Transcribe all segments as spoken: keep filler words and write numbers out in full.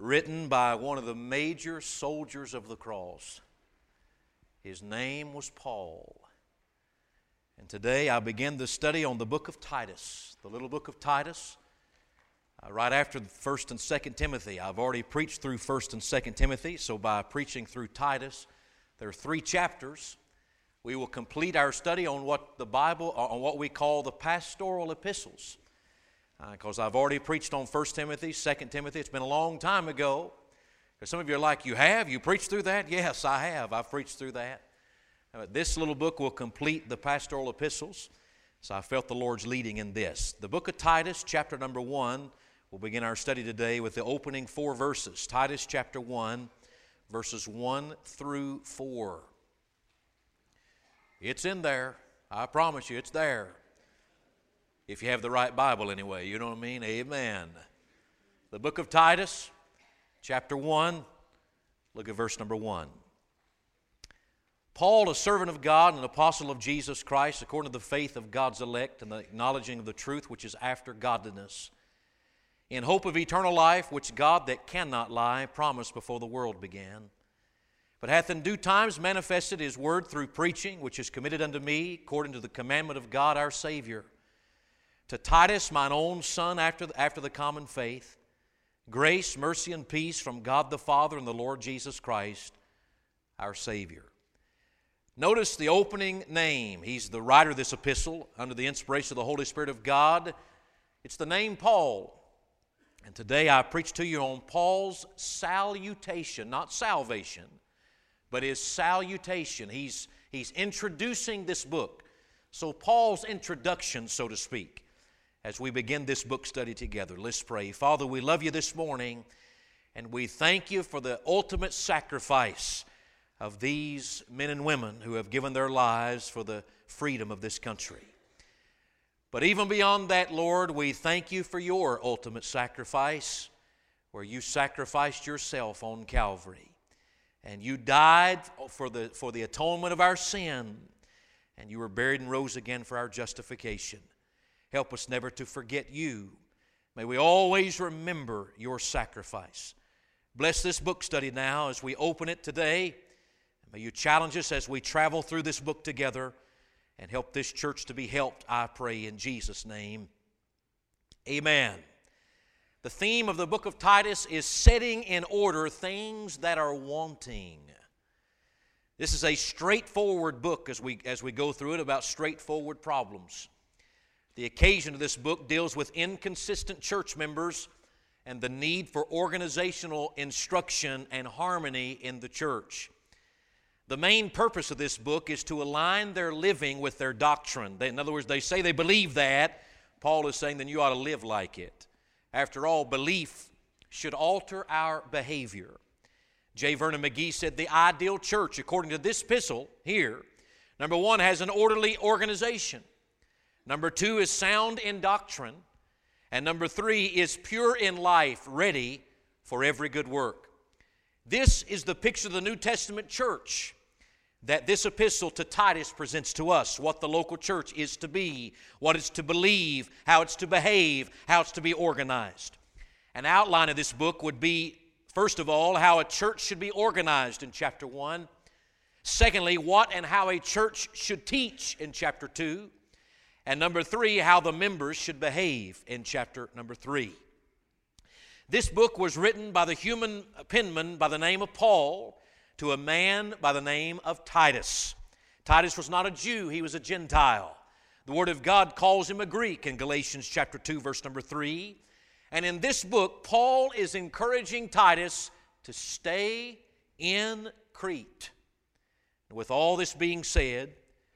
written by one of the major soldiers of the cross. His name was Paul. And today I begin the study on the book of Titus, the little book of Titus, uh, right after First and Second Timothy. I've already preached through First and Second Timothy, so by preaching through Titus, there are three chapters. We will complete our study on what the Bible, on what we call the pastoral epistles. Because uh, I've already preached on First Timothy, Second Timothy. It's been a long time ago. Because some of you are like, you have? You preached through that? Yes, I have. I've preached through that. Uh, this little book will complete the pastoral epistles. So I felt the Lord's leading in this. The book of Titus, chapter number one. We'll begin our study today with the opening four verses. Titus chapter one, verses one through four. It's in there. I promise you, it's there. If you have the right Bible anyway, you know what I mean? Amen. The book of Titus, chapter one, look at verse number one. Paul, a servant of God and an apostle of Jesus Christ, according to the faith of God's elect and the acknowledging of the truth which is after godliness, in hope of eternal life, which God that cannot lie promised before the world began, but hath in due times manifested His word through preaching, which is committed unto me according to the commandment of God our Savior. To Titus, mine own son, after the, after the common faith, grace, mercy, and peace from God the Father and the Lord Jesus Christ, our Savior. Notice the opening name. He's the writer of this epistle under the inspiration of the Holy Spirit of God. It's the name Paul. And today I preach to you on Paul's salutation, not salvation, but his salutation. He's, he's introducing this book. So Paul's introduction, so to speak, as we begin this book study together. Let's pray. Father, we love you this morning, and we thank you for the ultimate sacrifice of these men and women who have given their lives for the freedom of this country. But even beyond that, Lord, we thank you for your ultimate sacrifice, where you sacrificed yourself on Calvary. And you died for the, for the atonement of our sin, and you were buried and rose again for our justification. Help us never to forget you. May we always remember your sacrifice. Bless this book study now as we open it today. May you challenge us as we travel through this book together and help this church to be helped, I pray, in Jesus' name. Amen. The theme of the book of Titus is setting in order things that are wanting. This is a straightforward book as we, as we go through it about straightforward problems. The occasion of this book deals with inconsistent church members and the need for organizational instruction and harmony in the church. The main purpose of this book is to align their living with their doctrine. They, in other words, they say they believe that. Paul is saying then you ought to live like it. After all, belief should alter our behavior. J. Vernon McGee said the ideal church, according to this epistle here, number one, has an orderly organization. Number two is sound in doctrine. And number three is pure in life, ready for every good work. This is the picture of the New Testament church that this epistle to Titus presents to us, what the local church is to be, what it's to believe, how it's to behave, how it's to be organized. An outline of this book would be, first of all, how a church should be organized in chapter one. Secondly, what and how a church should teach in chapter two. And number three, how the members should behave in chapter number three. This book was written by the human penman by the name of Paul to a man by the name of Titus. Titus was not a Jew, he was a Gentile. The Word of God calls him a Greek in Galatians chapter two, verse number three. And in this book, Paul is encouraging Titus to stay in Crete. And with all this being said,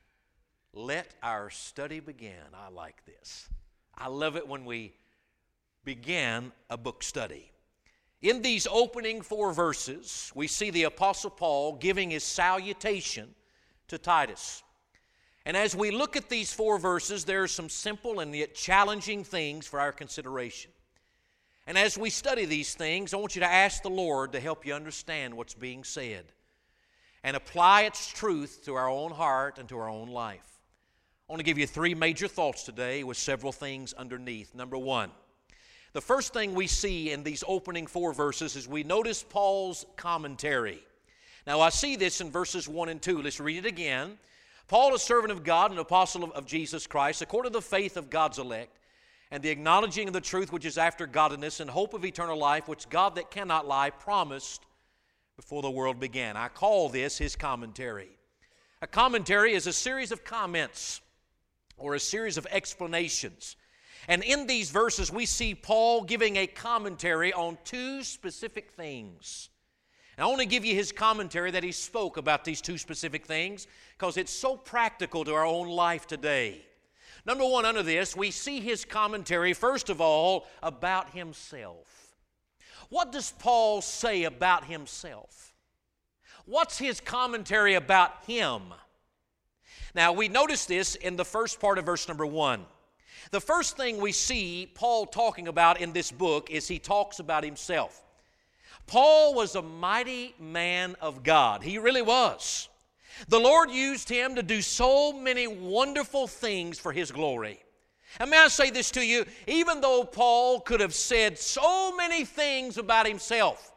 let our study begin. I like this. I love it when we begin a book study. In these opening four verses, we see the Apostle Paul giving his salutation to Titus. And as we look at these four verses, there are some simple and yet challenging things for our consideration. And as we study these things, I want you to ask the Lord to help you understand what's being said and apply its truth to our own heart and to our own life. I want to give you three major thoughts today with several things underneath. Number one, The first thing we see in these opening four verses is we notice Paul's commentary. Now I see this in verses one and two. Let's read it again. Paul, a servant of God and apostle of, of Jesus Christ, according to the faith of God's elect, and the acknowledging of the truth which is after godliness, and hope of eternal life, which God that cannot lie promised before the world began. I call this his commentary. A commentary is a series of comments or a series of explanations. And in these verses, we see Paul giving a commentary on two specific things. And I want to give you his commentary that he spoke about these two specific things because it's so practical to our own life today. Number one, under this, we see his commentary, first of all, about himself. What does Paul say about himself? What's his commentary about him? Now, we notice this in the first part of verse number one. The first thing we see Paul talking about in this book is he talks about himself. Paul was a mighty man of God. He really was. The Lord used him to do so many wonderful things for His glory. And may I say this to you, even though Paul could have said so many things about himself,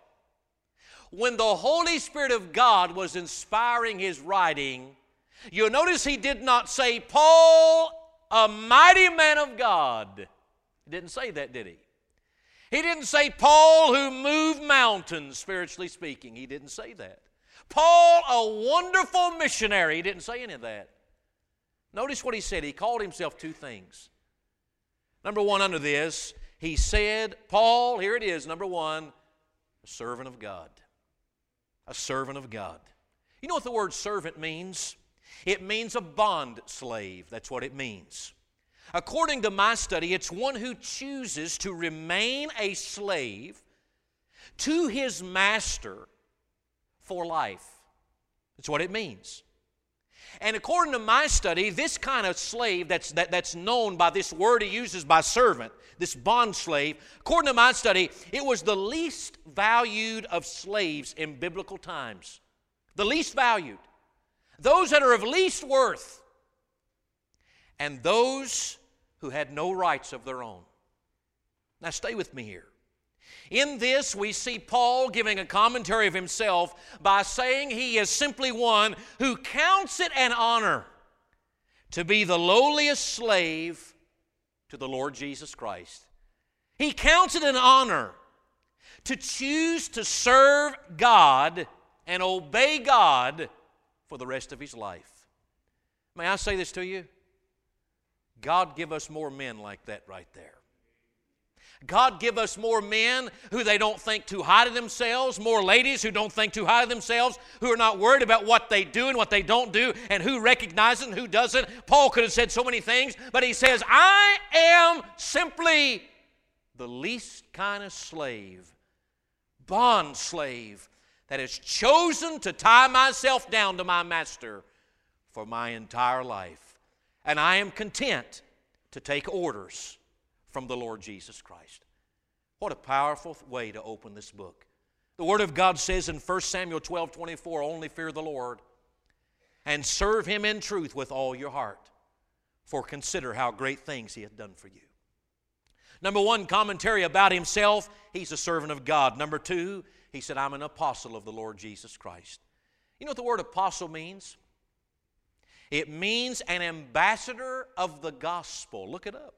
when the Holy Spirit of God was inspiring his writing, you'll notice he did not say, Paul, a mighty man of God. He didn't say that, did he? He didn't say, Paul who moved mountains, spiritually speaking. He didn't say that. Paul, a wonderful missionary. He didn't say any of that. Notice what he said. He called himself two things. Number one, under this, he said, Paul, here it is, number one, a servant of God. A servant of God. You know what the word servant means? It means a bond slave. That's what it means. According to my study, it's one who chooses to remain a slave to his master for life. That's what it means. And according to my study, this kind of slave that's, that, that's known by this word he uses by servant, this bond slave, according to my study, it was the least valued of slaves in biblical times. The least valued. Those that are of least worth. And those who had no rights of their own. Now stay with me here. In this, we see Paul giving a commentary of himself by saying he is simply one who counts it an honor to be the lowliest slave to the Lord Jesus Christ. He counts it an honor to choose to serve God and obey God for the rest of his life. May I say this to you? God give us more men like that right there. God give us more men who they don't think too high of themselves, more ladies who don't think too high of themselves, who are not worried about what they do and what they don't do, and who recognizes and who doesn't. Paul could have said so many things, but he says, I am simply the least kind of slave, bond slave, that has chosen to tie myself down to my master for my entire life. And I am content to take orders from the Lord Jesus Christ. What a powerful way to open this book. The Word of God says in First Samuel twelve twenty-four, only fear the Lord and serve Him in truth with all your heart, for consider how great things He hath done for you. Number one, commentary about himself, he's a servant of God. Number two, he said, I'm an apostle of the Lord Jesus Christ. You know what the word apostle means? It means an ambassador of the gospel. Look it up.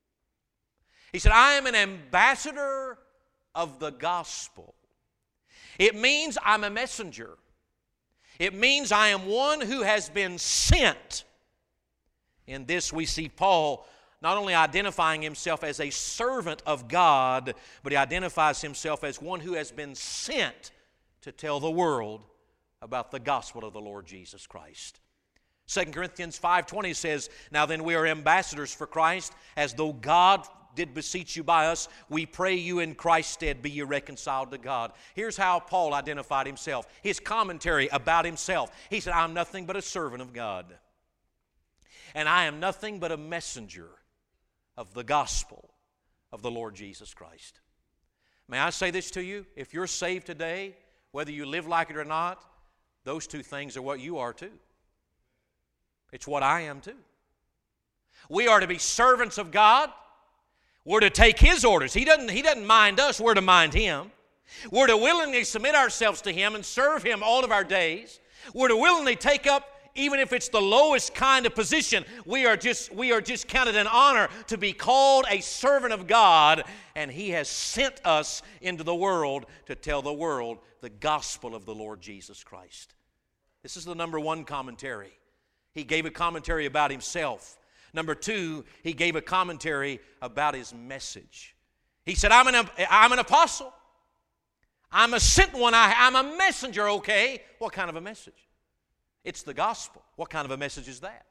He said, I am an ambassador of the gospel. It means I'm a messenger. It means I am one who has been sent. In this we see Paul not only identifying himself as a servant of God, but he identifies himself as one who has been sent to tell the world about the gospel of the Lord Jesus Christ. Second Corinthians five twenty says, now then we are ambassadors for Christ, as though God did beseech you by us, we pray you in Christ's stead be ye reconciled to God. Here's how Paul identified himself. His commentary about himself. He said, I'm nothing but a servant of God. And I am nothing but a messenger of the gospel of the Lord Jesus Christ. May I say this to you? If you're saved today, whether you live like it or not, those two things are what you are too. It's what I am too. We are to be servants of God. We're to take His orders. He doesn't, he doesn't mind us. We're to mind Him. We're to willingly submit ourselves to Him and serve Him all of our days. We're to willingly take up, even if it's the lowest kind of position, we are just, we are just counted an honor to be called a servant of God, and He has sent us into the world to tell the world the gospel of the Lord Jesus Christ. This is the number one commentary. He gave a commentary about Himself. Number two, He gave a commentary about His message. He said, I'm an, I'm an apostle. I'm a sent one. I, I'm a messenger, okay? What kind of a message? It's the gospel. What kind of a message is that?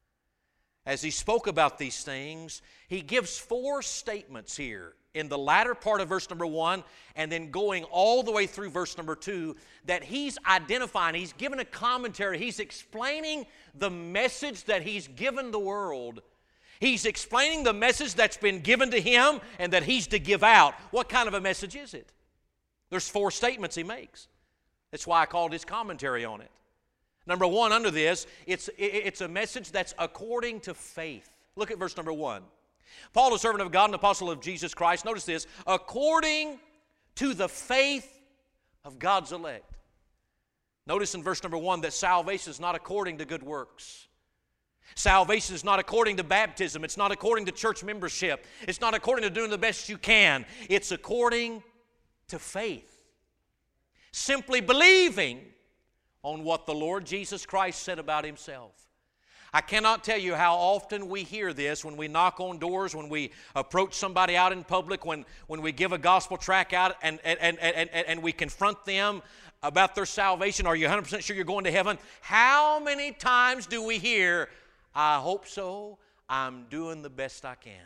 As He spoke about these things, He gives four statements here in the latter part of verse number one and then going all the way through verse number two that He's identifying. He's given a commentary. He's explaining the message that He's given the world. He's explaining the message that's been given to Him and that He's to give out. What kind of a message is it? There's four statements He makes. That's why I called His commentary on it. Number one, under this, it's, it's a message that's according to faith. Look at verse number one. Paul, a servant of God and apostle of Jesus Christ, notice this, according to the faith of God's elect. Notice in verse number one that salvation is not according to good works. Salvation is not according to baptism. It's not according to church membership. It's not according to doing the best you can. It's according to faith. Simply believing on what the Lord Jesus Christ said about Himself. I cannot tell you how often we hear this when we knock on doors, when we approach somebody out in public, when, when we give a gospel tract out and, and, and, and, and we confront them about their salvation. Are you one hundred percent sure you're going to heaven? How many times do we hear, I hope so, I'm doing the best I can?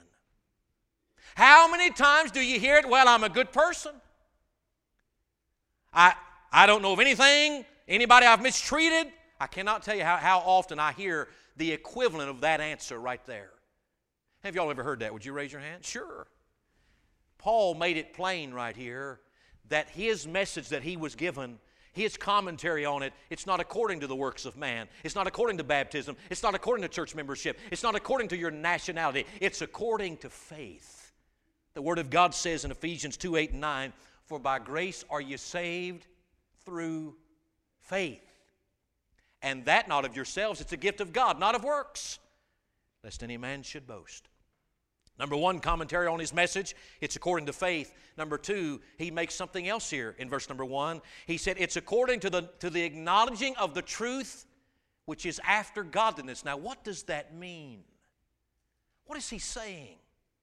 How many times do you hear it, well, I'm a good person. I, I don't know of anything, anybody I've mistreated. I cannot tell you how, how often I hear the equivalent of that answer right there. Have y'all ever heard that? Would you raise your hand? Sure. Paul made it plain right here that his message that he was given, his commentary on it, it's not according to the works of man. It's not according to baptism. It's not according to church membership. It's not according to your nationality. It's according to faith. The Word of God says in Ephesians two, eight, and nine, for by grace are you saved through faith. And that not of yourselves, it's a gift of God, not of works, lest any man should boast. Number one, commentary on his message, it's according to faith. Number two, he makes something else here in verse number one. He said it's according to the, to the acknowledging of the truth which is after godliness. Now, what does that mean? What is he saying?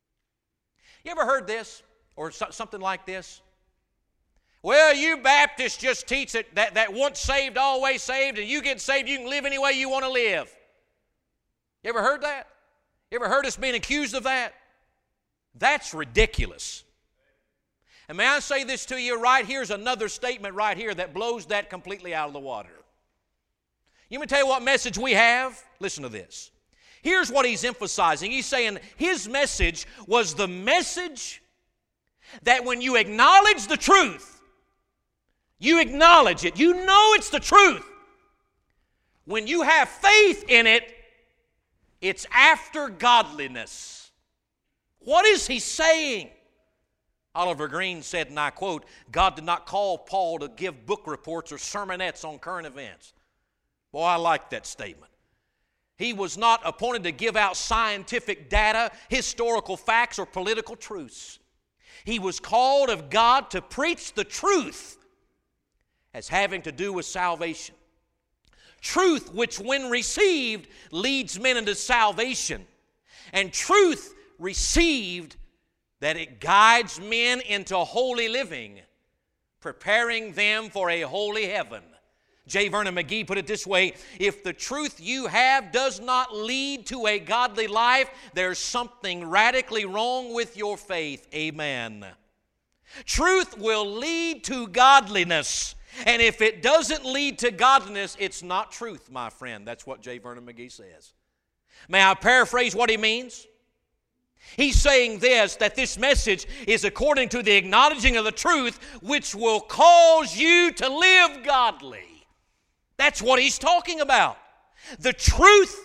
You ever heard this or so, something like this? Well, you Baptists just teach it that, that once saved, always saved, and you get saved, you can live any way you want to live. You ever heard that? You ever heard us being accused of that? That's ridiculous. And may I say this to you right here's another statement right here that blows that completely out of the water. You want me to tell you what message we have? Listen to this. Here's what he's emphasizing. He's saying his message was the message that when you acknowledge the truth, you acknowledge it. You know it's the truth. When you have faith in it, it's after godliness. What is he saying? Oliver Green said, and I quote, God did not call Paul to give book reports or sermonettes on current events. Boy, I like that statement. He was not appointed to give out scientific data, historical facts, or political truths. He was called of God to preach the truth as having to do with salvation. Truth which when received leads men into salvation. And truth received that it guides men into holy living, preparing them for a holy heaven. J. Vernon McGee put it this way, if the truth you have does not lead to a godly life, there's something radically wrong with your faith. Amen. Truth will lead to godliness. And if it doesn't lead to godliness, it's not truth, my friend. That's what J. Vernon McGee says. May I paraphrase what he means? He's saying this, that this message is according to the acknowledging of the truth, which will cause you to live godly. That's what he's talking about. The truth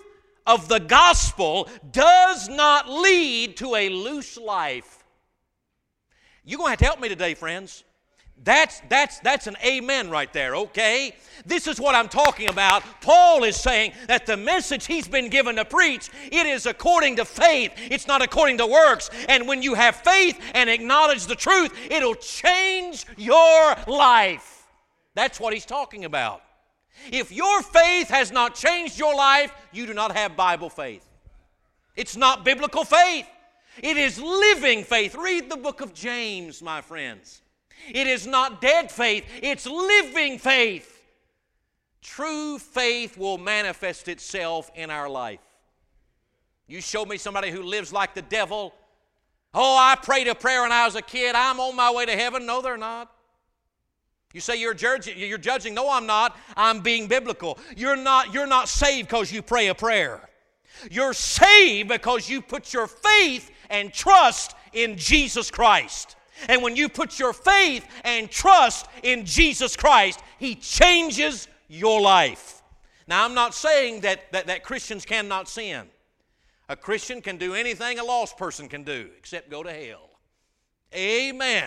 of the gospel does not lead to a loose life. You're going to have to help me today, friends. That's, that's, that's an amen right there, okay? This is what I'm talking about. Paul is saying that the message he's been given to preach, it is according to faith. It's not according to works. And when you have faith and acknowledge the truth, it'll change your life. That's what he's talking about. If your faith has not changed your life, you do not have Bible faith. It's not biblical faith. It is living faith. Read the book of James, my friends. It is not dead faith, it's living faith. True faith will manifest itself in our life. You show me somebody who lives like the devil. Oh, I prayed a prayer when I was a kid. I'm on my way to heaven. No, they're not. You say you're judging. You're judging. No, I'm not. I'm being biblical. You're not, you're not saved because you pray a prayer. You're saved because you put your faith and trust in Jesus Christ. And when you put your faith and trust in Jesus Christ, He changes your life. Now, I'm not saying that, that, that Christians cannot sin. A Christian can do anything a lost person can do except go to hell. Amen.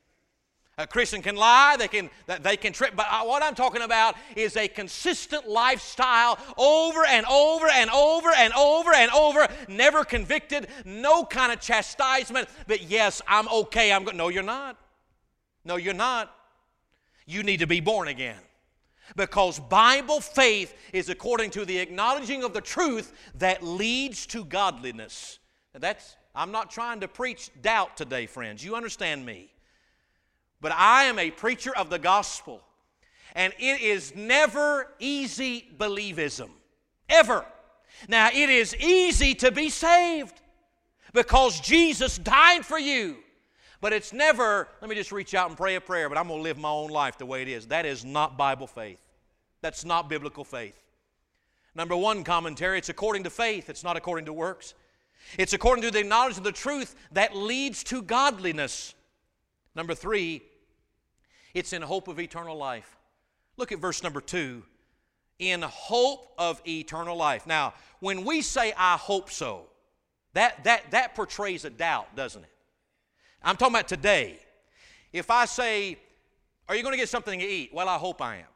A Christian can lie, they can, they can trip, but what I'm talking about is a consistent lifestyle over and over and over and over and over, never convicted, no kind of chastisement, but yes, I'm okay, I'm good. No, you're not. No, you're not. You need to be born again. Because Bible faith is according to the acknowledging of the truth that leads to godliness. Now that's, I'm not trying to preach doubt today, friends. You understand me. But I am a preacher of the gospel. And it is never easy believism. Ever. Now, it is easy to be saved because Jesus died for you. But it's never, let me just reach out and pray a prayer, but I'm going to live my own life the way it is. That is not Bible faith. That's not biblical faith. Number one commentary, it's according to faith. It's not according to works. It's according to the knowledge of the truth that leads to godliness. Number three, it's in hope of eternal life. Look at verse number two. In hope of eternal life. Now, when we say, I hope so, that, that, that portrays a doubt, doesn't it? I'm talking about today. If I say, are you going to get something to eat? Well, I hope I am.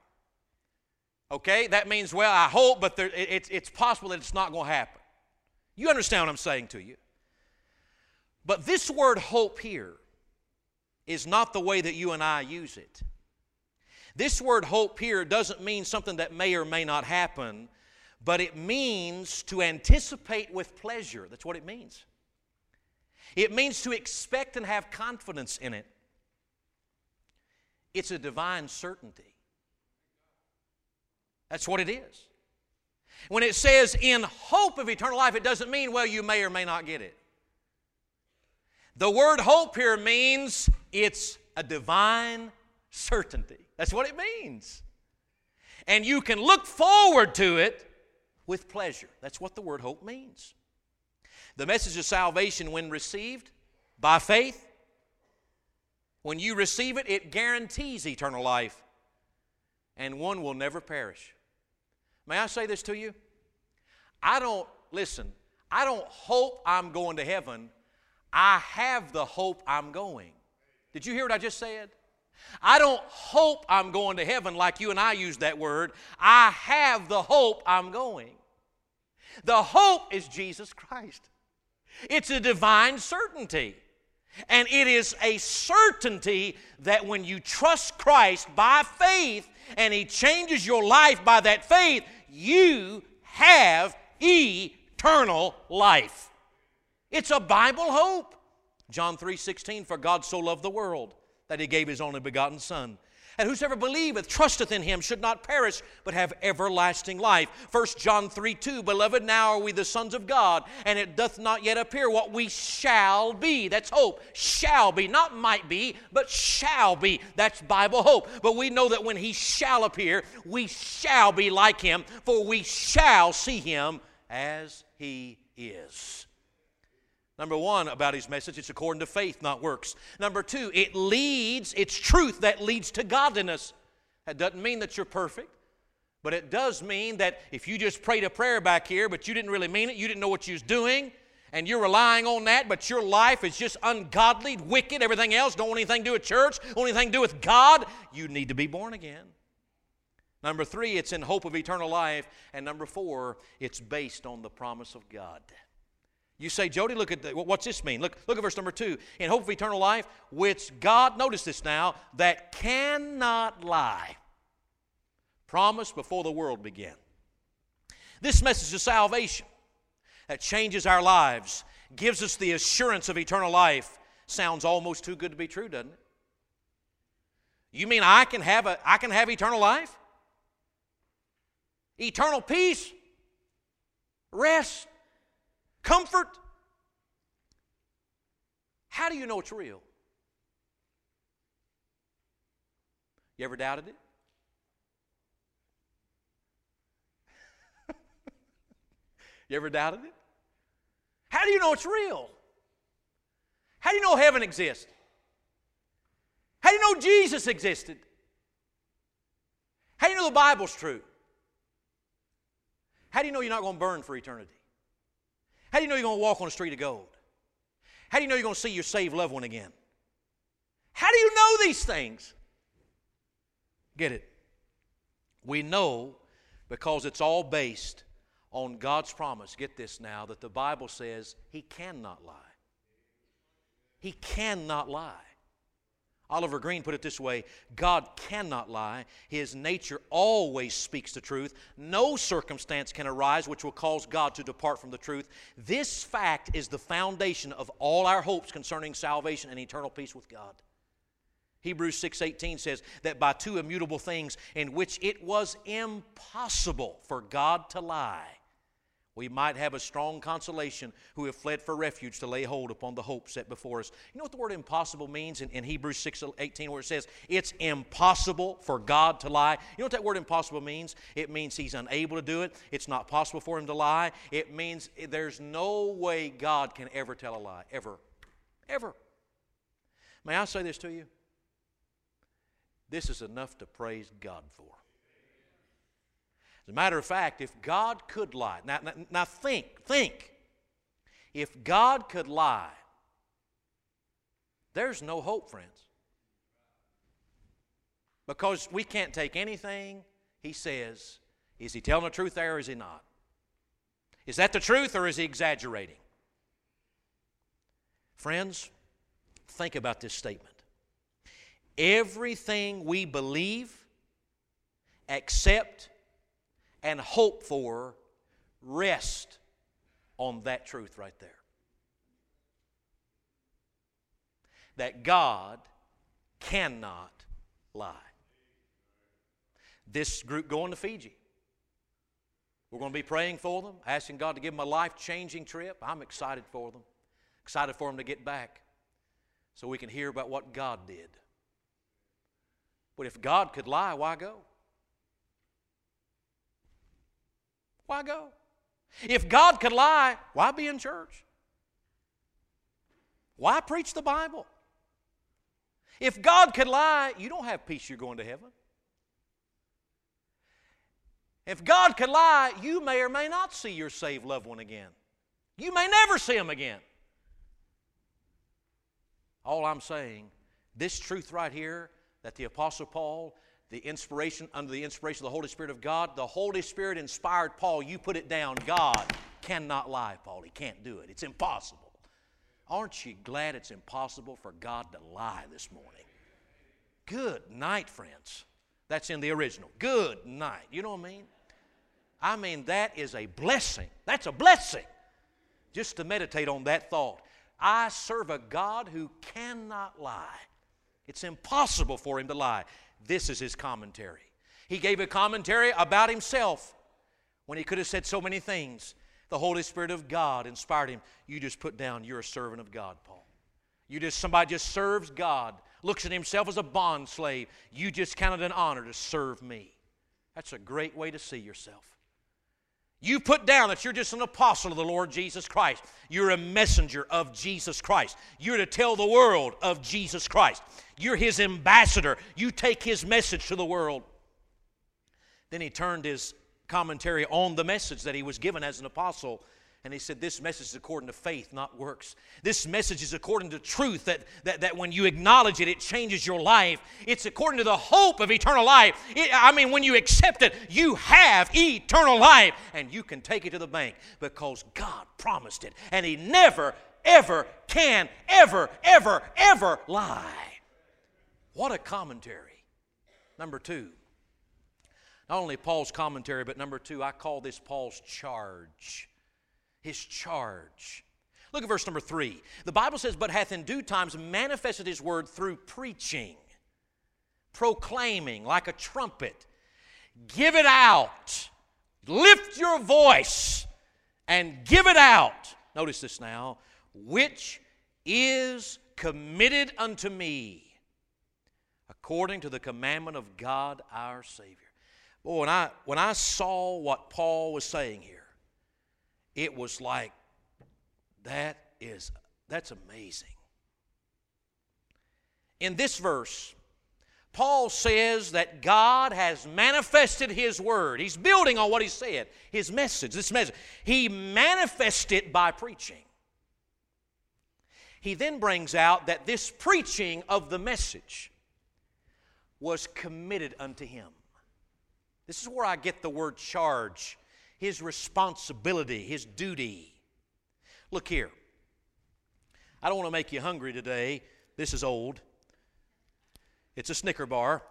Okay? That means, well, I hope, but there, it, it's possible that it's not going to happen. You understand what I'm saying to you? But this word hope here is not the way that you and I use it. This word hope here doesn't mean something that may or may not happen, but it means to anticipate with pleasure. That's what it means. It means to expect and have confidence in it. It's a divine certainty. That's what it is. When it says in hope of eternal life, it doesn't mean, well, you may or may not get it. The word hope here means it's a divine certainty. That's what it means. And you can look forward to it with pleasure. That's what the word hope means. The message of salvation, when received by faith, when you receive it, it guarantees eternal life, and one will never perish. May I say this to you? I don't, listen, I don't hope I'm going to heaven. I have the hope I'm going. Did you hear what I just said? I don't hope I'm going to heaven like you and I used that word. I have the hope I'm going. The hope is Jesus Christ. It's a divine certainty. And it is a certainty that when you trust Christ by faith and He changes your life by that faith, you have eternal life. It's a Bible hope. John three sixteen, for God so loved the world that He gave His only begotten Son. And whosoever believeth, trusteth in Him, should not perish, but have everlasting life. First John three two, beloved, now are we the sons of God, and it doth not yet appear what we shall be. That's hope. Shall be. Not might be, but shall be. That's Bible hope. But we know that when He shall appear, we shall be like Him, for we shall see Him as He is. Number one, about His message, it's according to faith, not works. Number two, it leads, it's truth that leads to godliness. That doesn't mean that you're perfect, But it does mean that if you just prayed a prayer back here, but you didn't really mean it, you didn't know what you was doing, and you're relying on that, but your life is just ungodly, wicked, everything else, don't want anything to do with church, don't want anything to do with God, you need to be born again. Number three, it's in hope of eternal life. And number four, it's based on the promise of God. You say, Jody, look at the, what's this mean? Look, look at verse number two. In hope of eternal life, which God, notice this now, that cannot lie, promised before the world began. This message of salvation that changes our lives, gives us the assurance of eternal life, sounds almost too good to be true, doesn't it? You mean I can have a I can have eternal life? Eternal peace, rest, comfort. How do you know it's real? You ever doubted it? You ever doubted it? How do you know it's real? How do you know heaven exists? How do you know Jesus existed? How do you know the Bible's true? How do you know you're not going to burn for eternity? How do you know you're going to walk on a street of gold? How do you know you're going to see your saved loved one again? How do you know these things? Get it? We know because it's all based on God's promise. Get this now, that the Bible says He cannot lie. He cannot lie. Oliver Green put it this way: God cannot lie. His nature always speaks the truth. No circumstance can arise which will cause God to depart from the truth. This fact is the foundation of all our hopes concerning salvation and eternal peace with God. Hebrews six eighteen says that by two immutable things in which it was impossible for God to lie, we might have a strong consolation who have fled for refuge to lay hold upon the hope set before us. You know what the word impossible means in, in Hebrews six eighteen, where it says it's impossible for God to lie? You know what that word impossible means? It means He's unable to do it. It's not possible for Him to lie. It means there's no way God can ever tell a lie, ever, ever. May I say this to you? This is enough to praise God for. As a matter of fact, if God could lie, now, now, now think, think. If God could lie, there's no hope, friends. Because we can't take anything He says. Is He telling the truth there or is He not? Is that the truth or is He exaggerating? Friends, think about this statement. Everything we believe, accept, and hope for rest on that truth right there. That God cannot lie. This group going to Fiji. We're going to be praying for them, asking God to give them a life-changing trip. I'm excited for them. Excited for them to get back so we can hear about what God did. But if God could lie, why go? Why go? If God could lie, why be in church? Why preach the Bible? If God could lie, you don't have peace, you're going to heaven. If God could lie, you may or may not see your saved loved one again. You may never see him again. All I'm saying, this truth right here, that the Apostle Paul, the inspiration, under the inspiration of the Holy Spirit of God, the Holy Spirit inspired Paul. You put it down. God cannot lie, Paul. He can't do it. It's impossible. Aren't you glad it's impossible for God to lie this morning? Good night, friends. That's in the original. Good night. You know what I mean? I mean, that is a blessing. That's a blessing. Just to meditate on that thought. I serve a God who cannot lie. It's impossible for Him to lie. This is His commentary. He gave a commentary about Himself when He could have said so many things. The Holy Spirit of God inspired him. You just put down, you're a servant of God, Paul. You just, somebody just serves God, looks at himself as a bond slave. You just count it an honor to serve me. That's a great way to see yourself. You put down that you're just an apostle of the Lord Jesus Christ. You're a messenger of Jesus Christ. You're to tell the world of Jesus Christ. You're His ambassador. You take His message to the world. Then he turned his commentary on the message that he was given as an apostle, and he said, this message is according to faith, not works. This message is according to truth, that, that, that when you acknowledge it, it changes your life. It's according to the hope of eternal life. It, I mean, when you accept it, you have eternal life, and you can take it to the bank because God promised it, and He never, ever can, ever, ever, ever lie. What a commentary. Number two, not only Paul's commentary, but number two, I call this Paul's charge. His charge. Look at verse number three. The Bible says, but hath in due times manifested His word through preaching, proclaiming like a trumpet. Give it out. Lift your voice and give it out. Notice this now. Which is committed unto me according to the commandment of God our Savior. Boy, when I, when I saw what Paul was saying here, it was like, that is, that's amazing. In this verse, Paul says that God has manifested His word. He's building on what he said, His message, this message. He manifested it by preaching. He then brings out that this preaching of the message was committed unto Him. This is where I get the word charge. His responsibility, His duty. Look here. I don't want to make you hungry today. This is old. It's a Snicker bar.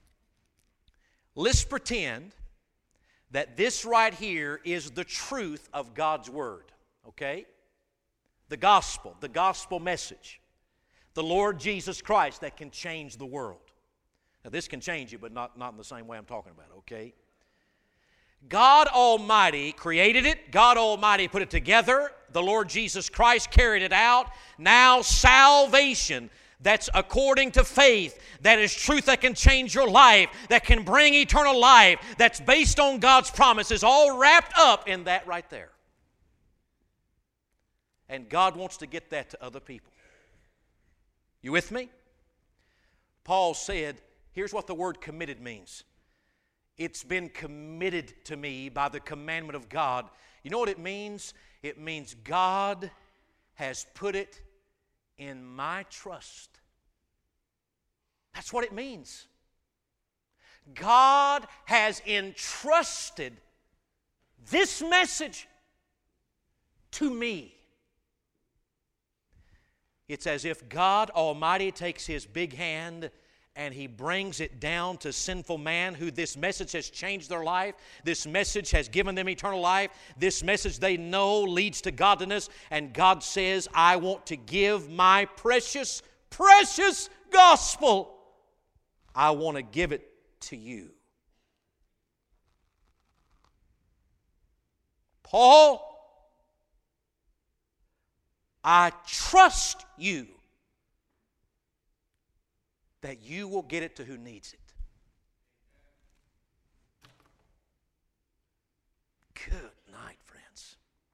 Let's pretend that this right here is the truth of God's Word. Okay? The gospel, the gospel message. The Lord Jesus Christ that can change the world. Now this can change you, but not, not in the same way I'm talking about, okay? God Almighty created it. God Almighty put it together. The Lord Jesus Christ carried it out. Now salvation that's according to faith, that is truth that can change your life, that can bring eternal life, that's based on God's promises, all wrapped up in that right there. And God wants to get that to other people. You with me? Paul said, here's what the word committed means. It's been committed to me by the commandment of God. You know what it means? It means God has put it in my trust. That's what it means. God has entrusted this message to me. It's as if God Almighty takes His big hand and He brings it down to sinful man who this message has changed their life. This message has given them eternal life. This message they know leads to godliness. And God says, I want to give my precious, precious gospel. I want to give it to you. Paul, I trust you that you will get it to who needs it. Good night, friends.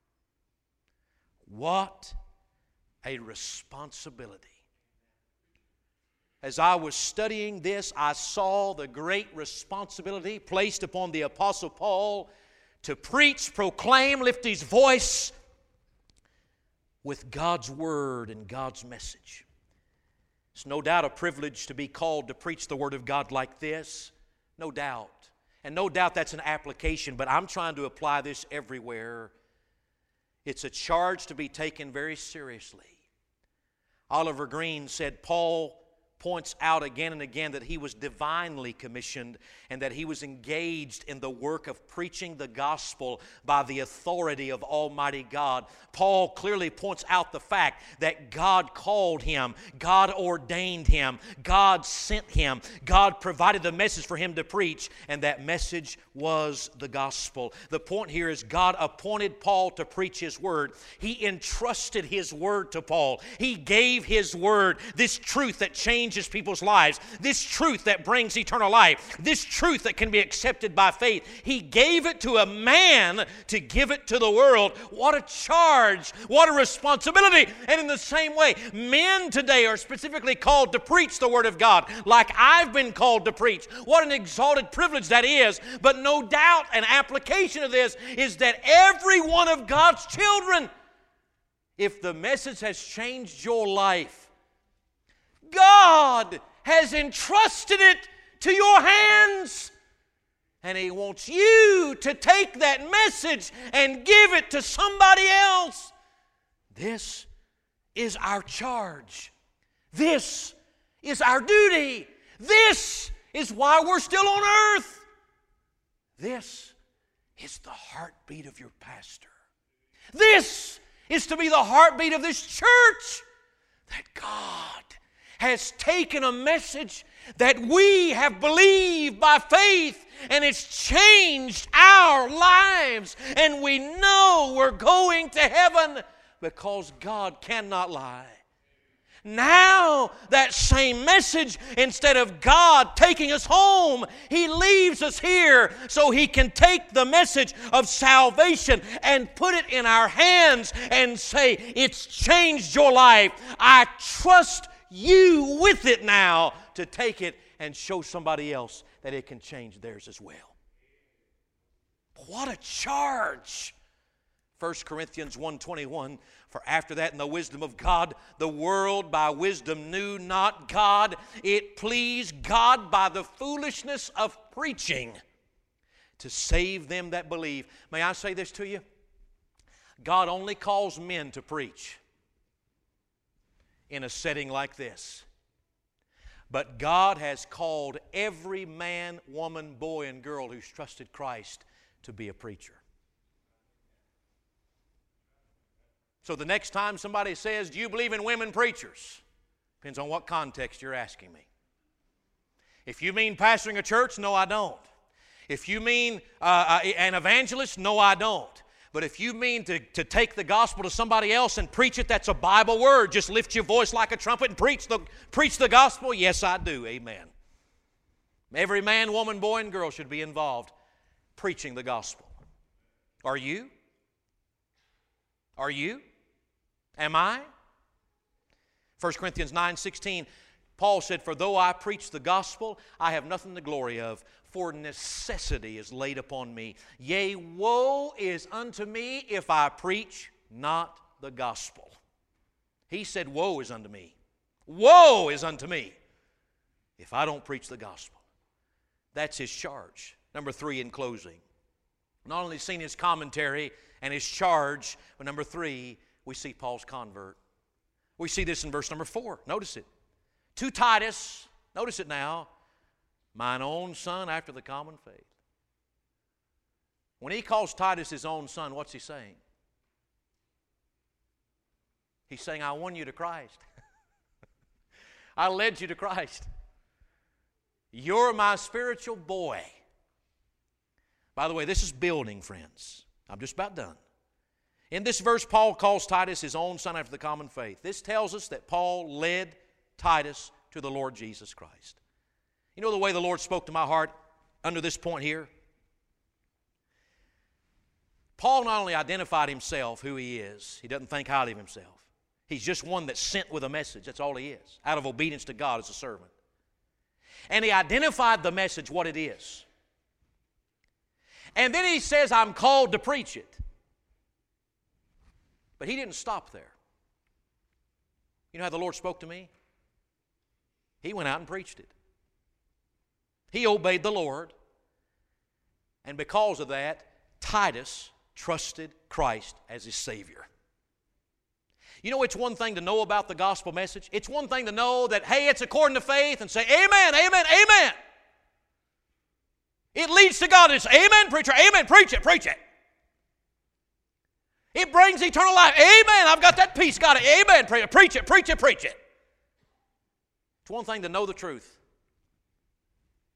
What a responsibility. As I was studying this, I saw the great responsibility placed upon the Apostle Paul to preach, proclaim, lift his voice with God's Word and God's message. It's no doubt a privilege to be called to preach the Word of God like this. No doubt. And no doubt that's an application, but I'm trying to apply this everywhere. It's a charge to be taken very seriously. Oliver Green said, Paul points out again and again that he was divinely commissioned and that he was engaged in the work of preaching the gospel by the authority of Almighty God. Paul clearly points out the fact that God called him, God ordained him, God sent him, God provided the message for him to preach, and that message was the gospel. The point here is God appointed Paul to preach His word. He entrusted His word to Paul. He gave His word, this truth that changed changes people's lives, this truth that brings eternal life, this truth that can be accepted by faith. He gave it to a man to give it to the world. What a charge, what a responsibility. And in the same way, men today are specifically called to preach the Word of God, like I've been called to preach. What an exalted privilege that is. But no doubt an application of this is that every one of God's children, if the message has changed your life, God has entrusted it to your hands. And He wants you to take that message and give it to somebody else. This is our charge. This is our duty. This is why we're still on earth. This is the heartbeat of your pastor. This is to be the heartbeat of this church, that God has taken a message that we have believed by faith, and it's changed our lives, and we know we're going to heaven because God cannot lie. Now, that same message, instead of God taking us home, He leaves us here so He can take the message of salvation and put it in our hands and say, it's changed your life. I trust you with it now to take it and show somebody else that it can change theirs as well. What a charge! First Corinthians one twenty-one, for after that in the wisdom of God, the world by wisdom knew not God. It pleased God by the foolishness of preaching to save them that believe. May I say this to you? God only calls men to preach in a setting like this. But God has called every man, woman, boy, and girl who's trusted Christ to be a preacher. So the next time somebody says, do you believe in women preachers? Depends on what context you're asking me. If you mean pastoring a church, no, I don't. If you mean uh, an evangelist, no, I don't. But if you mean to, to take the gospel to somebody else and preach it, that's a Bible word. Just lift your voice like a trumpet and preach the, preach the gospel. Yes, I do. Amen. Every man, woman, boy, and girl should be involved preaching the gospel. Are you? Are you? Am I? First Corinthians nine sixteen, Paul said, for though I preach the gospel, I have nothing to glory of, for necessity is laid upon me. Yea, woe is unto me if I preach not the gospel. He said, woe is unto me. Woe is unto me if I don't preach the gospel. That's his charge. Number three, in closing. Not only seen his commentary and his charge, but number three, we see Paul's convert. We see this in verse number four. Notice it. To Titus, notice it now, mine own son after the common faith. When he calls Titus his own son, what's he saying? He's saying, I won you to Christ. I led you to Christ. You're my spiritual boy. By the way, this is building, friends. I'm just about done. In this verse, Paul calls Titus his own son after the common faith. This tells us that Paul led Titus to the Lord Jesus Christ. You know the way the Lord spoke to my heart under this point here? Paul not only identified himself, who he is, he doesn't think highly of himself. He's just one that's sent with a message. That's all he is, out of obedience to God as a servant. And he identified the message, what it is. And then he says, I'm called to preach it. But he didn't stop there. You know how the Lord spoke to me? He went out and preached it. He obeyed the Lord. And because of that, Titus trusted Christ as his Savior. You know, it's one thing to know about the gospel message. It's one thing to know that, hey, it's according to faith, and say, amen, amen, amen. It leads to God. It's amen, preacher, amen, preach it, preach it. It brings eternal life. Amen, I've got that peace, got it. Amen, preach it, preach it, preach it, preach it. It's one thing to know the truth.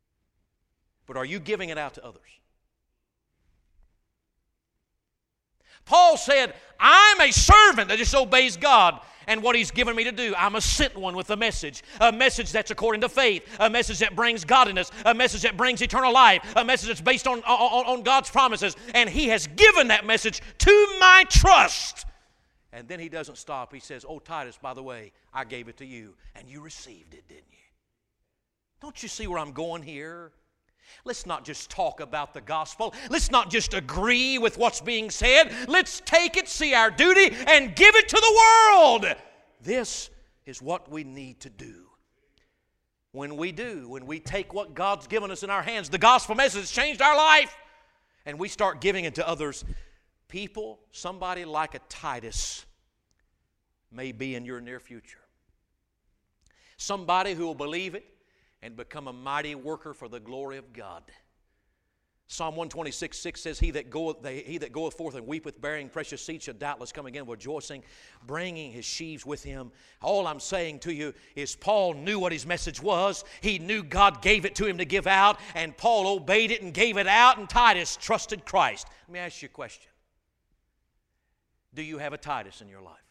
But are you giving it out to others? Paul said, I'm a servant that just obeys God and what He's given me to do. I'm a sent one with a message, a message that's according to faith, a message that brings godliness, a message that brings eternal life, a message that's based on, on, on God's promises. And He has given that message to my trust. And then He doesn't stop. He says, oh, Titus, by the way, I gave it to you, and you received it, didn't you? Don't you see where I'm going here? Let's not just talk about the gospel. Let's not just agree with what's being said. Let's take it, see our duty, and give it to the world. This is what we need to do. When we do, when we take what God's given us in our hands, the gospel message has changed our life, and we start giving it to others, people, somebody like a Titus may be in your near future. Somebody who will believe it and become a mighty worker for the glory of God. Psalm one twenty-six, six says, He that goeth, they, he that goeth forth and weepeth, bearing precious seed, shall doubtless come again rejoicing, bringing his sheaves with him. All I'm saying to you is Paul knew what his message was. He knew God gave it to him to give out, and Paul obeyed it and gave it out, and Titus trusted Christ. Let me ask you a question. Do you have a Titus in your life?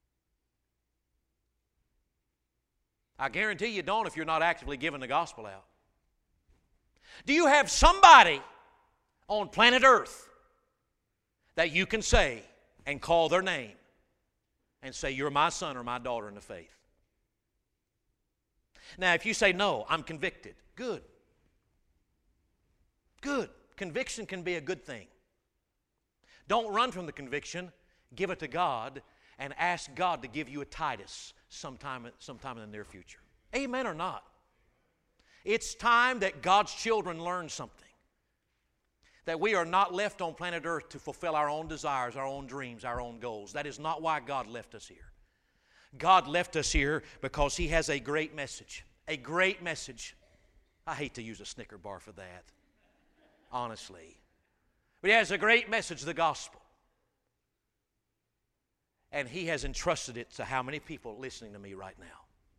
I guarantee you don't if you're not actively giving the gospel out. Do you have somebody on planet Earth that you can say and call their name and say, you're my son or my daughter in the faith? Now, if you say, no, I'm convicted, good. Good. Conviction can be a good thing. Don't run from the conviction. Give it to God and ask God to give you a Titus sometime, sometime in the near future. Amen or not? It's time that God's children learn something. That we are not left on planet Earth to fulfill our own desires, our own dreams, our own goals. That is not why God left us here. God left us here because He has a great message. A great message. I hate to use a Snicker bar for that, honestly. But He has a great message, the gospel. And He has entrusted it to how many people listening to me right now?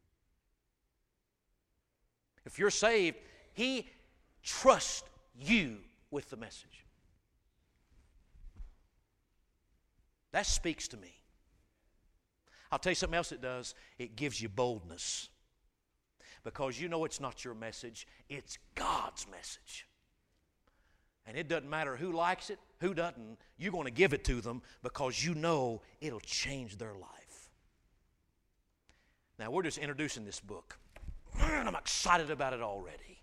If you're saved, He trusts you with the message. That speaks to me. I'll tell you something else it does. It gives you boldness. Because you know it's not your message, it's God's message. And it doesn't matter who likes it, who doesn't. You're going to give it to them because you know it'll change their life. Now, we're just introducing this book. And I'm excited about it already.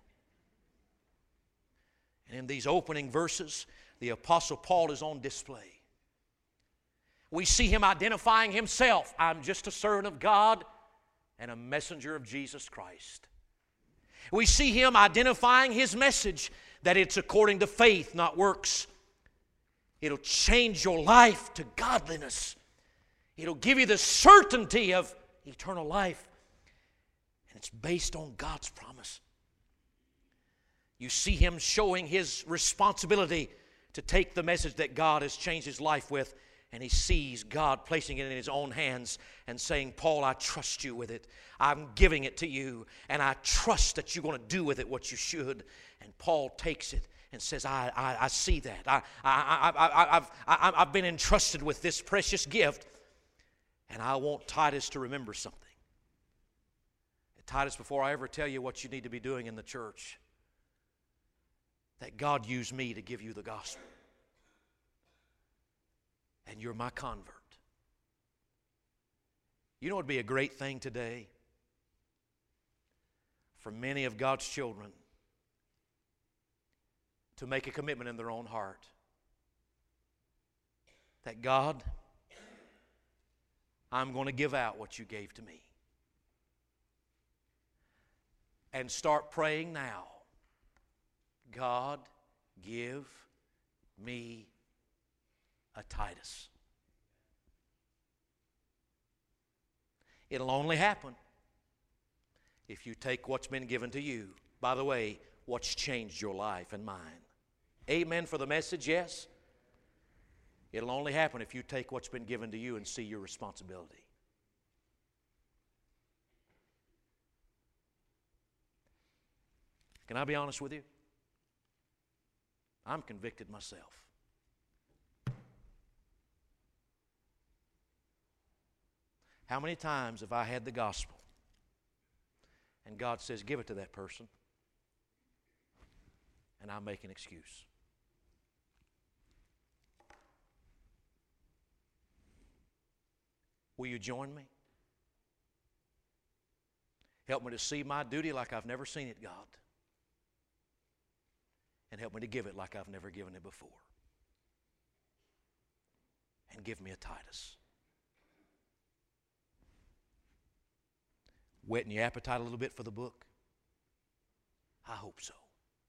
And in these opening verses, the Apostle Paul is on display. We see him identifying himself. I'm just a servant of God and a messenger of Jesus Christ. We see him identifying his message, that it's according to faith, not works. It'll change your life to godliness. It'll give you the certainty of eternal life. And it's based on God's promise. You see him showing his responsibility to take the message that God has changed his life with, and he sees God placing it in his own hands and saying, Paul, I trust you with it. I'm giving it to you, and I trust that you're going to do with it what you should. And Paul takes it and says, I, I, I see that. I, I, I, I, I've, I, I've been entrusted with this precious gift, and I want Titus to remember something. Titus, before I ever tell you what you need to be doing in the church, that God used me to give you the gospel. And you're my convert. You know what would be a great thing today? For many of God's children to make a commitment in their own heart. That God, I'm going to give out what you gave to me. And start praying now. God, give me a Titus. It'll only happen if you take what's been given to you. By the way, what's changed your life and mine. Amen for the message, yes? It'll only happen if you take what's been given to you and see your responsibility. Can I be honest with you? I'm convicted myself. How many times have I had the gospel and God says, give it to that person, and I make an excuse? Will you join me? Help me to see my duty like I've never seen it, God. And help me to give it like I've never given it before. And give me a Titus. Whetting your appetite a little bit for the book? I hope so.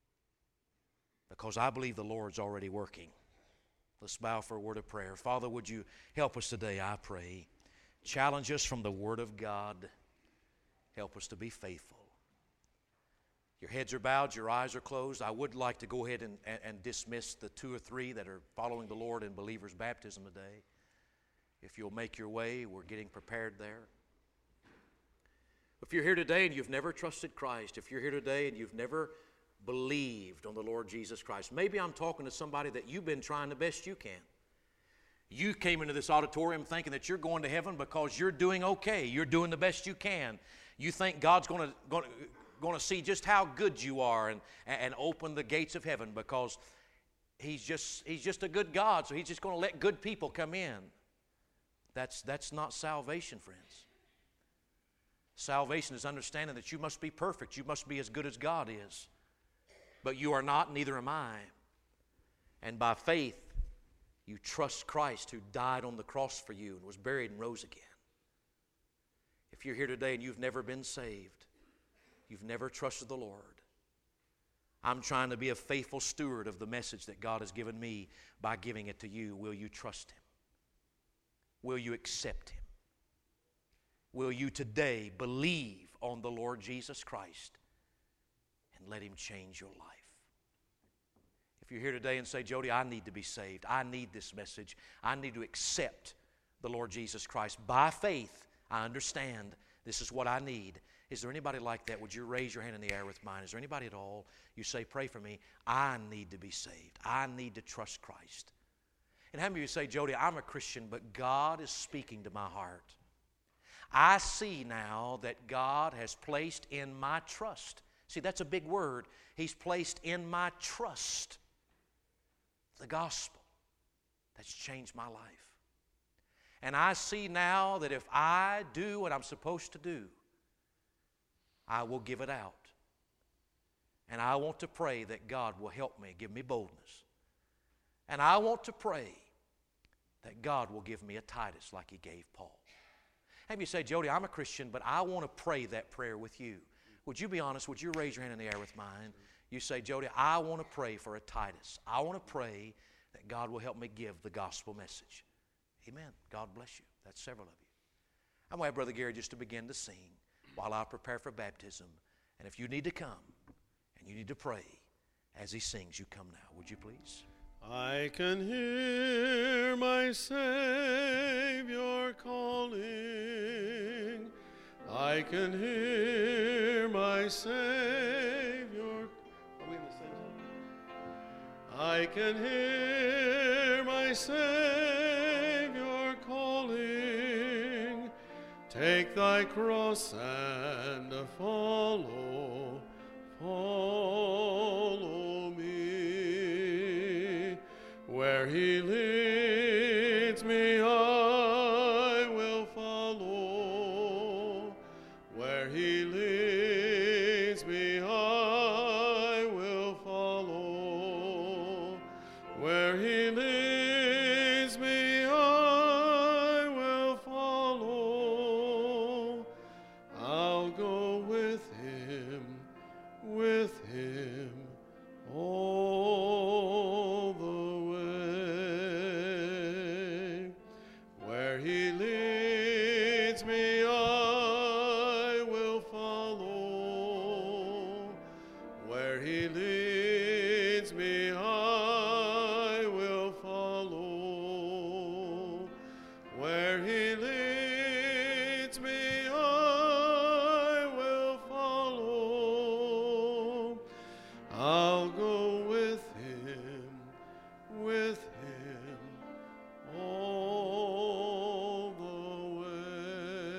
Because I believe the Lord's already working. Let's bow for a word of prayer. Father, would you help us today, I pray. Challenge us from the Word of God. Help us to be faithful. Your heads are bowed, your eyes are closed. I would like to go ahead and, and, and dismiss the two or three that are following the Lord in believers' baptism today. If you'll make your way, we're getting prepared there. If you're here today and you've never trusted Christ, if you're here today and you've never believed on the Lord Jesus Christ, maybe I'm talking to somebody that you've been trying the best you can. You came into this auditorium thinking that you're going to heaven because you're doing okay. You're doing the best you can. You think God's going to, going to, going to see just how good you are and, and open the gates of heaven because he's just, he's just a good God, so He's just going to let good people come in. That's, that's not salvation, friends. Salvation is understanding that you must be perfect. You must be as good as God is. But you are not, neither am I. And by faith, you trust Christ who died on the cross for you and was buried and rose again. If you're here today and you've never been saved, you've never trusted the Lord, I'm trying to be a faithful steward of the message that God has given me by giving it to you. Will you trust Him? Will you accept Him? Will you today believe on the Lord Jesus Christ and let Him change your life? If you're here today and say, Jody, I need to be saved. I need this message. I need to accept the Lord Jesus Christ. By faith, I understand this is what I need. Is there anybody like that? Would you raise your hand in the air with mine? Is there anybody at all? You say, pray for me. I need to be saved. I need to trust Christ. And how many of you say, Jody, I'm a Christian, but God is speaking to my heart. I see now that God has placed in my trust. See, that's a big word. He's placed in my trust the gospel that's changed my life. And I see now that if I do what I'm supposed to do, I will give it out. And I want to pray that God will help me, give me boldness. And I want to pray that God will give me a Titus like He gave Paul. Have you say, Jody, I'm a Christian, but I want to pray that prayer with you. Would you be honest? Would you raise your hand in the air with mine? You say, Jody, I want to pray for a Titus. I want to pray that God will help me give the gospel message. Amen. God bless you. That's several of you. I'm going to have Brother Gary just to begin to sing while I prepare for baptism. And if you need to come and you need to pray as he sings, you come now. Would you please? I can hear my Savior calling. I can hear my Savior. Are we in the same song? I can hear my Savior calling. Take thy cross and follow, follow me. Where he leads me, I will follow. Where he leads me, I will follow. Where he leads me, I will follow. I'll go with him, with him, all the way. Where he leads me, I will follow. Where he leads me, I will follow. Where he leads me, I will follow. I'll go with him, with him, all the way.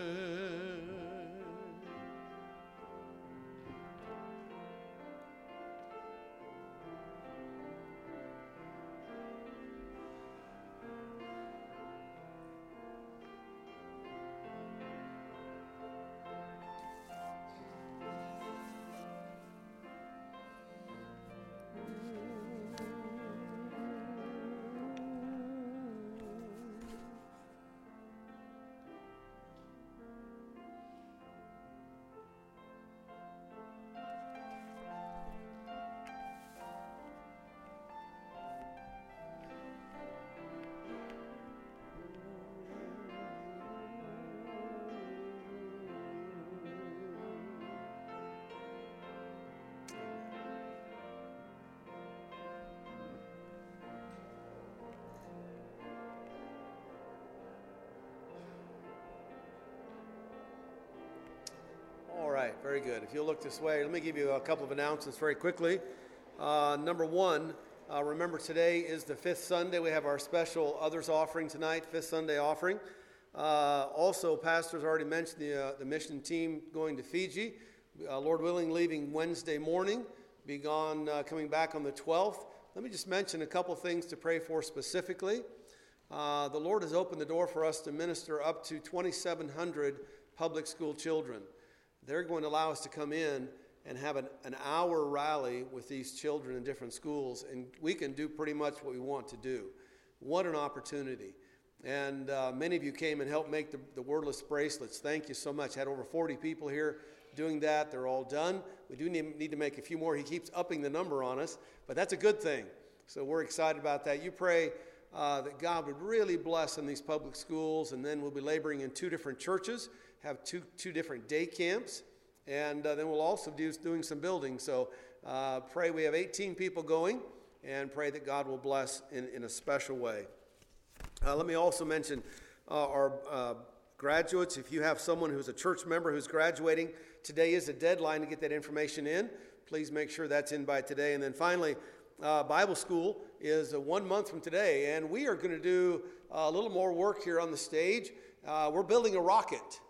Very good. If you'll look this way, let me give you a couple of announcements very quickly. Uh, number one, uh, remember today is the fifth Sunday. We have our special others offering tonight, fifth Sunday offering. Uh, also, Pastor's already mentioned the, uh, the mission team going to Fiji. Uh, Lord willing, leaving Wednesday morning, be gone, uh, coming back on the twelfth. Let me just mention a couple things to pray for specifically. Uh, the Lord has opened the door for us to minister up to twenty-seven hundred public school children. They're going to allow us to come in and have an, an hour rally with these children in different schools, and we can do pretty much what we want to do. What an opportunity. And uh, many of you came and helped make the, the wordless bracelets. Thank you so much. Had over forty people here doing that. They're all done. We do need, need to make a few more. He keeps upping the number on us, but that's a good thing. So we're excited about that. You pray uh, that God would really bless in these public schools, and then we'll be laboring in two different churches, have two two different day camps, and uh, then we'll also do doing some building. So uh, pray we have eighteen people going, and pray that God will bless in, in a special way. Uh, let me also mention uh, our uh, graduates. If you have someone who's a church member who's graduating, today is a deadline to get that information in. Please make sure that's in by today. And then finally, uh, Bible school is uh, one month from today, and we are going to do uh, a little more work here on the stage. Uh, we're building a rocket.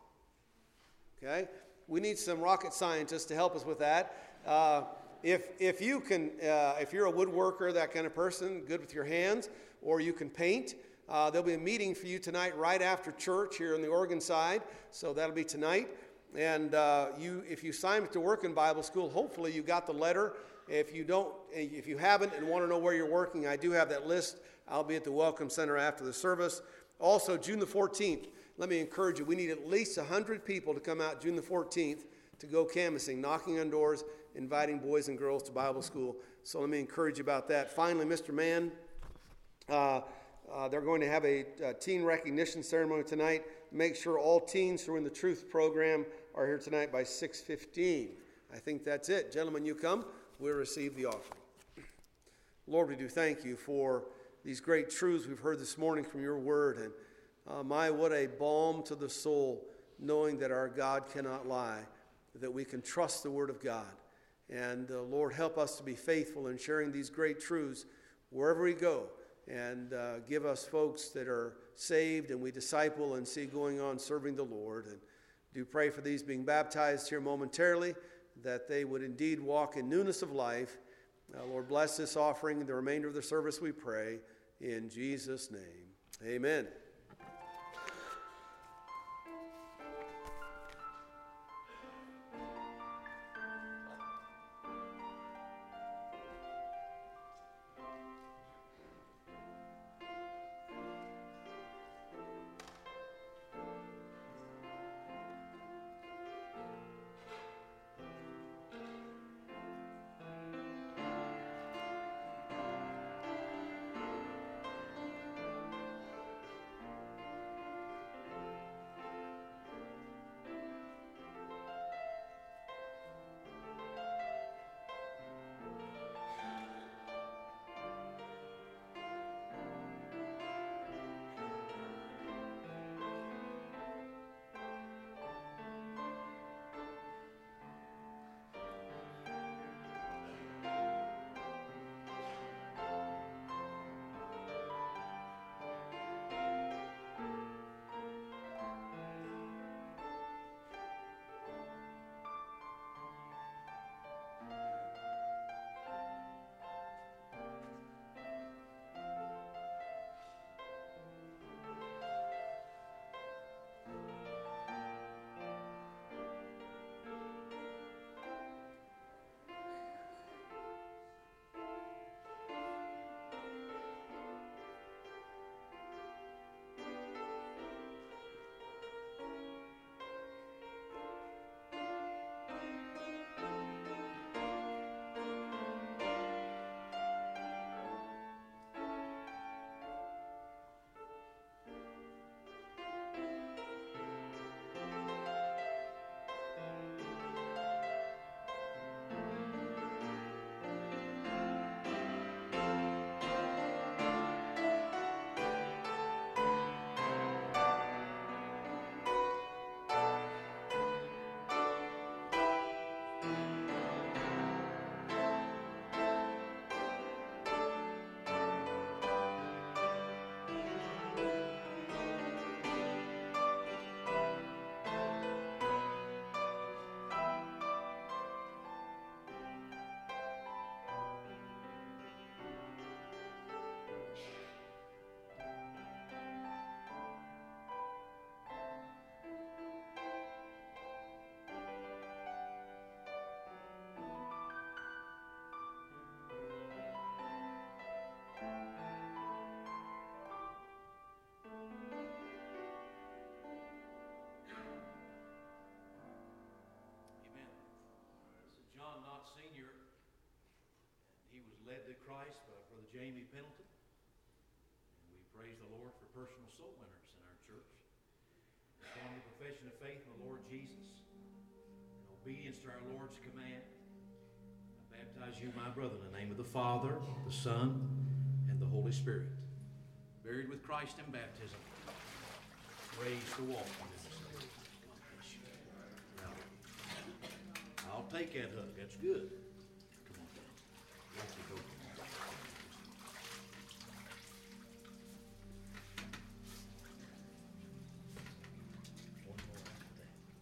Okay, we need some rocket scientists to help us with that. Uh, if if you can, uh, if you're a woodworker, that kind of person, good with your hands, or you can paint. Uh, there'll be a meeting for you tonight right after church here on the Oregon side, so that'll be tonight. And uh, you, if you signed up to work in Bible school, hopefully you got the letter. If you don't, if you haven't and want to know where you're working, I do have that list. I'll be at the Welcome Center after the service. Also, June the fourteenth, let me encourage you, we need at least one hundred people to come out June the fourteenth to go canvassing, knocking on doors, inviting boys and girls to Bible school. So let me encourage you about that. Finally, Mister Mann, uh, Uh, they're going to have a, a teen recognition ceremony tonight. Make sure all teens who are in the Truth program are here tonight by six fifteen. I think that's it. Gentlemen, you come. We'll receive the offering. Lord, we do thank you for these great truths we've heard this morning from your word. And uh, my, what a balm to the soul, knowing that our God cannot lie, that we can trust the word of God. And uh, Lord, help us to be faithful in sharing these great truths wherever we go. And uh, give us folks that are saved and we disciple and see going on serving the Lord. And do pray for these being baptized here momentarily, that they would indeed walk in newness of life. Uh, Lord, bless this offering and the remainder of the service, we pray. In Jesus' name, amen. led to Christ by Brother Jamie Pendleton. And we praise the Lord for personal soul winners in our church. Upon the profession of faith in the Lord Jesus, in obedience to our Lord's command, I baptize you, my brother, in the name of the Father, the Son, and the Holy Spirit. Buried with Christ in baptism, raised to walk in His name. God bless you. Now, I'll take that hug. That's good. Come on. Let you go. One more after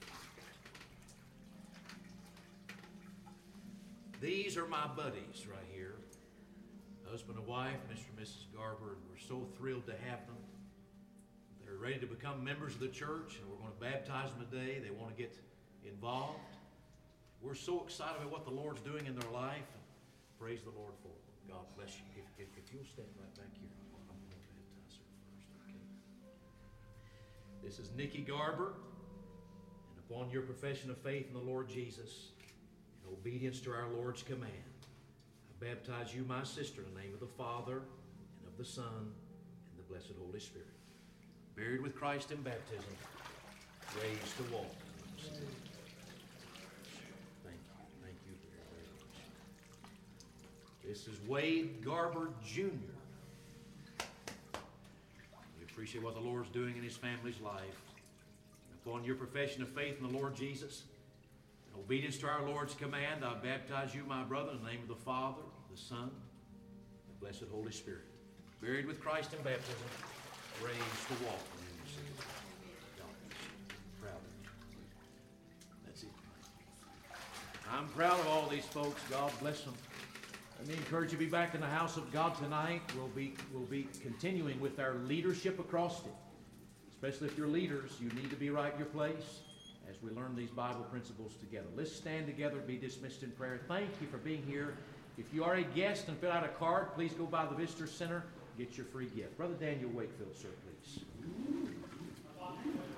that. These are my buddies right here. Husband and wife, Mister and Missus Garber, and we're so thrilled to have them. They're ready to become members of the church, and we're going to baptize them today. They want to get involved. We're so excited about what the Lord's doing in their life. Praise the Lord for them. God bless you. If, if, if you'll stand right back here, I'm going to baptize her first, okay? This is Nikki Garber, and upon your profession of faith in the Lord Jesus, in obedience to our Lord's command, baptize you, my sister, in the name of the Father, and of the Son, and the blessed Holy Spirit. Buried with Christ in baptism, raised to walk. Thank you. Thank you very, very much. This is Wade Garber, Junior We appreciate what the Lord's doing in his family's life. Upon your profession of faith in the Lord Jesus, in obedience to our Lord's command, I baptize you, my brother, in the name of the Father, the Son, and the blessed Holy Spirit. Buried with Christ in baptism, raised to walk. Proud of you. That's it. I'm proud of all these folks. God bless them. Let me encourage you to be back in the house of God tonight. We'll be, we'll be continuing with our leadership acrostic. Especially if you're leaders, you need to be right in your place as we learn these Bible principles together. Let's stand together and be dismissed in prayer. Thank you for being here. If you are a guest and fill out a card, please go by the Visitor Center, get your free gift. Brother Daniel Wakefield, sir, please.